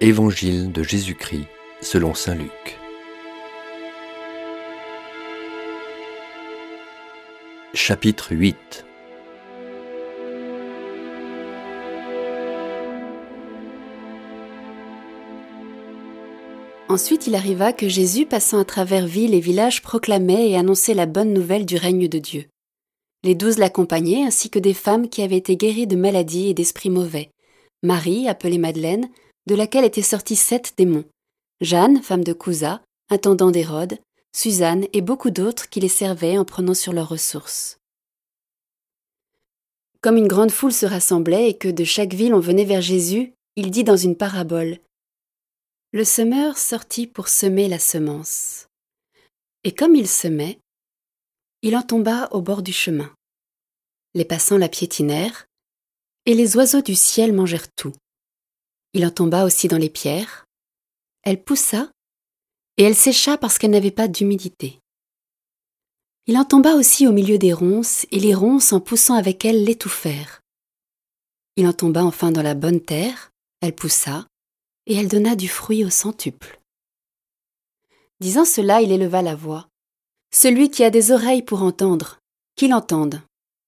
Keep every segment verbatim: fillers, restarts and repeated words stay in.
Évangile de Jésus-Christ selon saint Luc. Chapitre huit. Ensuite il arriva que Jésus, passant à travers villes et villages, proclamait et annonçait la bonne nouvelle du règne de Dieu. Les douze l'accompagnaient, ainsi que des femmes qui avaient été guéries de maladies et d'esprits mauvais. Marie, appelée Madeleine, de laquelle étaient sortis sept démons. Jeanne, femme de Cousa, intendant d'Hérode, Suzanne et beaucoup d'autres qui les servaient en prenant sur leurs ressources. Comme une grande foule se rassemblait et que de chaque ville on venait vers Jésus, il dit dans une parabole : Le semeur sortit pour semer la semence. Et comme il semait, il en tomba au bord du chemin. Les passants la piétinèrent, et les oiseaux du ciel mangèrent tout. Il en tomba aussi dans les pierres. Elle poussa, et elle sécha parce qu'elle n'avait pas d'humidité. Il en tomba aussi au milieu des ronces, et les ronces, en poussant avec elle, l'étouffèrent. Il en tomba enfin dans la bonne terre, elle poussa, et elle donna du fruit au centuple. Disant cela, il éleva la voix. Celui qui a des oreilles pour entendre, qu'il entende.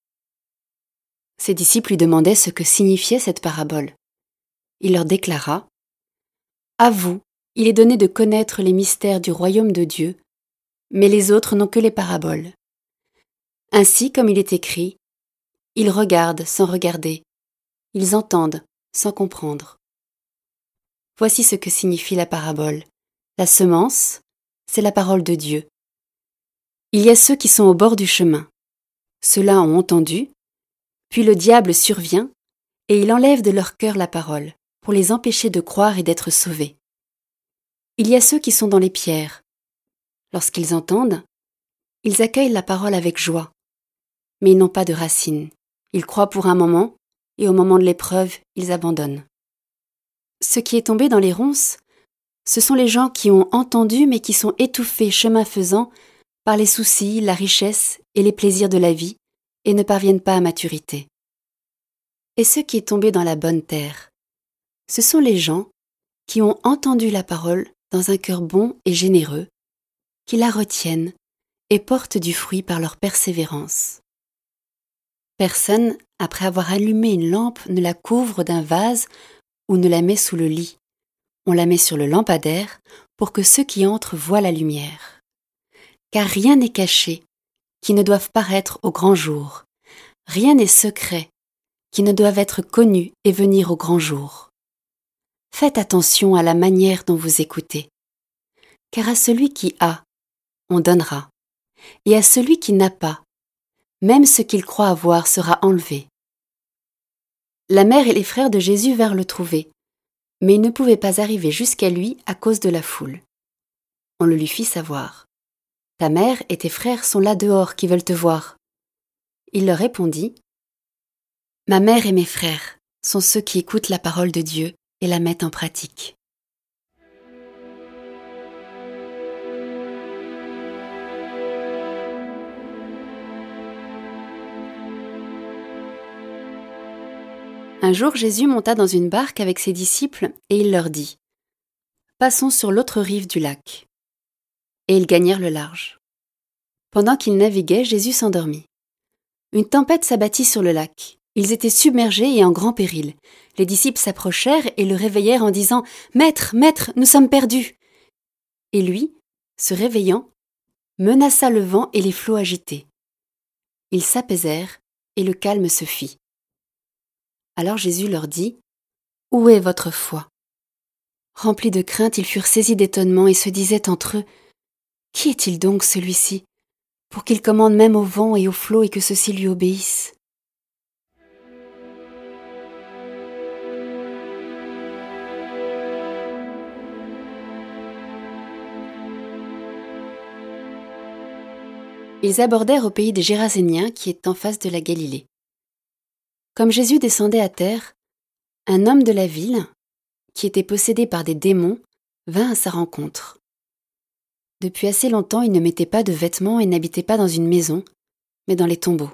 Ses disciples lui demandaient ce que signifiait cette parabole. Il leur déclara : À vous, il est donné de connaître les mystères du royaume de Dieu, mais les autres n'ont que les paraboles. Ainsi, comme il est écrit, ils regardent sans regarder, ils entendent sans comprendre. Voici ce que signifie la parabole. La semence, c'est la parole de Dieu. Il y a ceux qui sont au bord du chemin. Ceux-là ont entendu, puis le diable survient, et il enlève de leur cœur la parole, pour les empêcher de croire et d'être sauvés. Il y a ceux qui sont dans les pierres. Lorsqu'ils entendent, ils accueillent la parole avec joie, mais ils n'ont pas de racines. Ils croient pour un moment, et au moment de l'épreuve, ils abandonnent. Ce qui est tombé dans les ronces, ce sont les gens qui ont entendu mais qui sont étouffés chemin faisant par les soucis, la richesse et les plaisirs de la vie et ne parviennent pas à maturité. Et ce qui est tombé dans la bonne terre, ce sont les gens qui ont entendu la parole dans un cœur bon et généreux, qui la retiennent et portent du fruit par leur persévérance. Personne, après avoir allumé une lampe, ne la couvre d'un vase ou ne la met sous le lit. On la met sur le lampadaire pour que ceux qui entrent voient la lumière. Car rien n'est caché qui ne doive paraître au grand jour. Rien n'est secret qui ne doive être connu et venir au grand jour. Faites attention à la manière dont vous écoutez. Car à celui qui a, on donnera, et à celui qui n'a pas, même ce qu'il croit avoir sera enlevé. La mère et les frères de Jésus vinrent le trouver, mais ils ne pouvaient pas arriver jusqu'à lui à cause de la foule. On le lui fit savoir. « Ta mère et tes frères sont là dehors qui veulent te voir. » Il leur répondit : « Ma mère et mes frères sont ceux qui écoutent la parole de Dieu et la mettent en pratique. » Un jour, Jésus monta dans une barque avec ses disciples et il leur dit : « Passons sur l'autre rive du lac. » Et ils gagnèrent le large. Pendant qu'ils naviguaient, Jésus s'endormit. Une tempête s'abattit sur le lac. Ils étaient submergés et en grand péril. Les disciples s'approchèrent et le réveillèrent en disant : « Maître, maître, nous sommes perdus !» Et lui, se réveillant, menaça le vent et les flots agités. Ils s'apaisèrent et le calme se fit. Alors Jésus leur dit : « Où est votre foi ? » Remplis de crainte, ils furent saisis d'étonnement et se disaient entre eux : « Qui est-il donc celui-ci, pour qu'il commande même au vent et aux flots et que ceux-ci lui obéissent ?» Ils abordèrent au pays des Géraséniens qui est en face de la Galilée. Comme Jésus descendait à terre, un homme de la ville, qui était possédé par des démons, vint à sa rencontre. Depuis assez longtemps, il ne mettait pas de vêtements et n'habitait pas dans une maison, mais dans les tombeaux.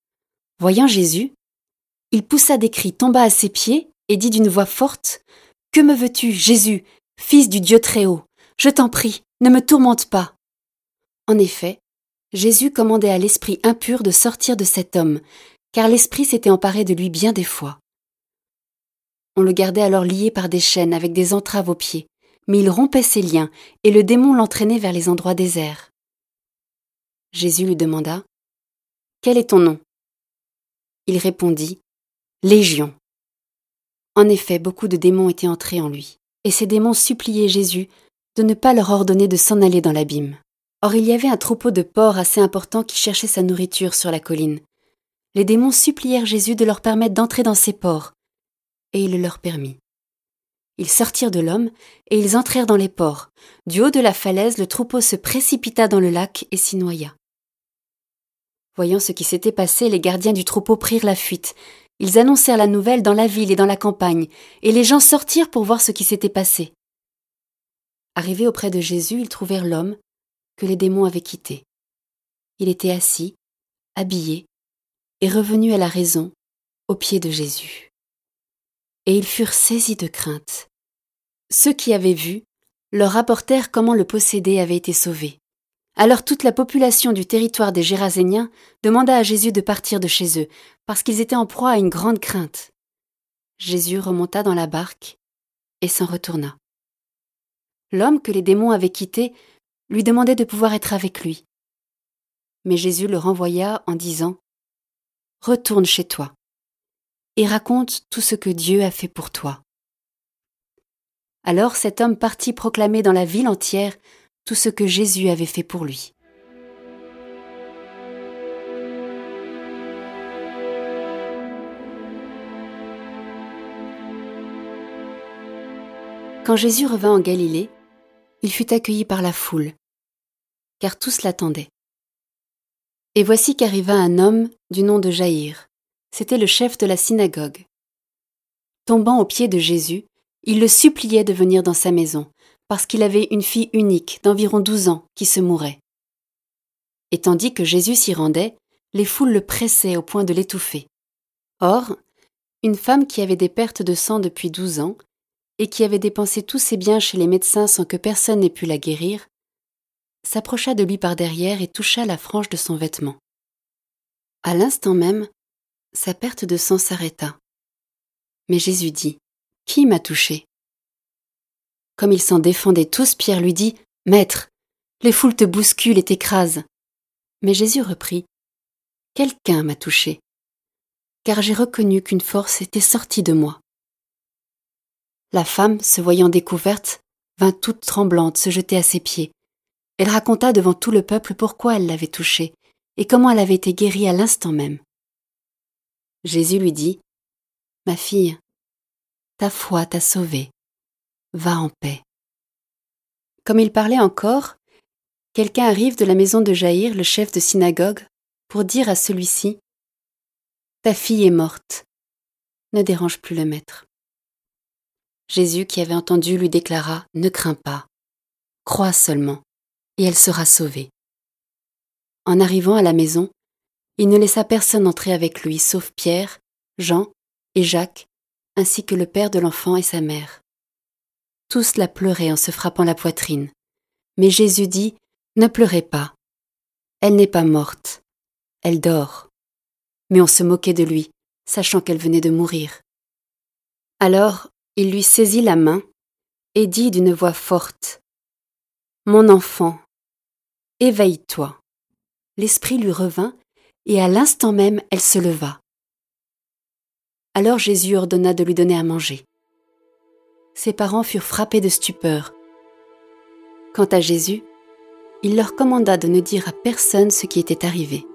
Voyant Jésus, il poussa des cris, tomba à ses pieds et dit d'une voix forte : Que me veux-tu, Jésus, fils du Dieu Très-Haut? Je t'en prie, ne me tourmente pas. » En effet, Jésus commandait à l'esprit impur de sortir de cet homme, car l'esprit s'était emparé de lui bien des fois. On le gardait alors lié par des chaînes avec des entraves aux pieds, mais il rompait ses liens et le démon l'entraînait vers les endroits déserts. Jésus lui demanda « Quel est ton nom ?» Il répondit « Légion ». En effet, beaucoup de démons étaient entrés en lui, et ces démons suppliaient Jésus de ne pas leur ordonner de s'en aller dans l'abîme. Or il y avait un troupeau de porcs assez important qui cherchait sa nourriture sur la colline. Les démons supplièrent Jésus de leur permettre d'entrer dans ces porcs, et il le leur permit. Ils sortirent de l'homme, et ils entrèrent dans les porcs. Du haut de la falaise, le troupeau se précipita dans le lac et s'y noya. Voyant ce qui s'était passé, les gardiens du troupeau prirent la fuite. Ils annoncèrent la nouvelle dans la ville et dans la campagne, et les gens sortirent pour voir ce qui s'était passé. Arrivés auprès de Jésus, ils trouvèrent l'homme que les démons avaient quitté. Il était assis, habillé, et revenu à la raison, aux pieds de Jésus. Et ils furent saisis de crainte. Ceux qui avaient vu leur rapportèrent comment le possédé avait été sauvé. Alors toute la population du territoire des Géraséniens demanda à Jésus de partir de chez eux, parce qu'ils étaient en proie à une grande crainte. Jésus remonta dans la barque et s'en retourna. L'homme que les démons avaient quitté lui demandait de pouvoir être avec lui. Mais Jésus le renvoya en disant « Retourne chez toi et raconte tout ce que Dieu a fait pour toi. » Alors cet homme partit proclamer dans la ville entière tout ce que Jésus avait fait pour lui. Quand Jésus revint en Galilée, il fut accueilli par la foule, car tous l'attendaient. Et voici qu'arriva un homme du nom de Jaïr. C'était le chef de la synagogue. Tombant aux pieds de Jésus, il le suppliait de venir dans sa maison, parce qu'il avait une fille unique d'environ douze ans qui se mourait. Et tandis que Jésus s'y rendait, les foules le pressaient au point de l'étouffer. Or, une femme qui avait des pertes de sang depuis douze ans, et qui avait dépensé tous ses biens chez les médecins sans que personne n'ait pu la guérir, s'approcha de lui par derrière et toucha la frange de son vêtement. À l'instant même, sa perte de sang s'arrêta. Mais Jésus dit « Qui m'a touché ?» Comme ils s'en défendaient tous, Pierre lui dit « Maître, les foules te bousculent et t'écrasent. » Mais Jésus reprit « Quelqu'un m'a touché, car j'ai reconnu qu'une force était sortie de moi. » La femme, se voyant découverte, vint toute tremblante se jeter à ses pieds. Elle raconta devant tout le peuple pourquoi elle l'avait touchée et comment elle avait été guérie à l'instant même. Jésus lui dit « Ma fille, ta foi t'a sauvée. Va en paix. » Comme il parlait encore, quelqu'un arrive de la maison de Jaïr, le chef de synagogue, pour dire à celui-ci « Ta fille est morte. Ne dérange plus le maître. » Jésus, qui avait entendu, lui déclara « Ne crains pas, crois seulement, et elle sera sauvée. » En arrivant à la maison, il ne laissa personne entrer avec lui, sauf Pierre, Jean et Jacques, ainsi que le père de l'enfant et sa mère. Tous la pleuraient en se frappant la poitrine. Mais Jésus dit « Ne pleurez pas, elle n'est pas morte, elle dort. » Mais on se moquait de lui, sachant qu'elle venait de mourir. Alors, il lui saisit la main et dit d'une voix forte « Mon enfant, éveille-toi. » L'esprit lui revint, et à l'instant même, elle se leva. Alors Jésus ordonna de lui donner à manger. Ses parents furent frappés de stupeur. Quant à Jésus, il leur commanda de ne dire à personne ce qui était arrivé.